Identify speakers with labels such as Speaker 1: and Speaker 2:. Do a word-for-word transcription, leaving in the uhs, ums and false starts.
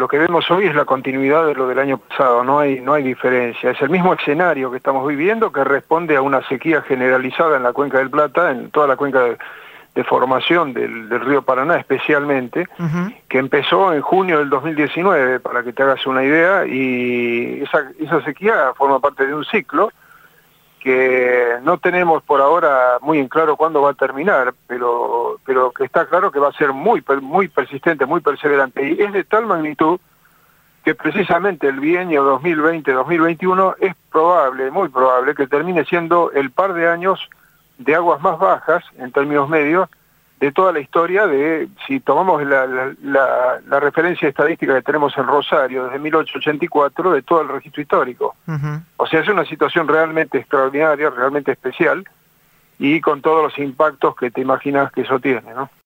Speaker 1: lo que vemos hoy es la continuidad de lo del año pasado, no hay, no hay diferencia. Es el mismo escenario que estamos viviendo, que responde a una sequía generalizada en la Cuenca del Plata, en toda la cuenca de, de formación del, del río Paraná especialmente, uh-huh. que empezó en junio del dos mil diecinueve, para que te hagas una idea, y esa, esa sequía forma parte de un ciclo que no tenemos por ahora muy en claro cuándo va a terminar, pero pero que está claro que va a ser muy muy persistente, muy perseverante, y es de tal magnitud que precisamente el bienio dos mil veinte dos mil veintiuno es probable, muy probable, que termine siendo el par de años de aguas más bajas, en términos medios, de toda la historia de, si tomamos la, la, la, la referencia estadística que tenemos en Rosario desde mil ochocientos ochenta y cuatro, de todo el registro histórico. Uh-huh. O sea, es una situación realmente extraordinaria, realmente especial, y con todos los impactos que te imaginas que eso tiene, ¿no?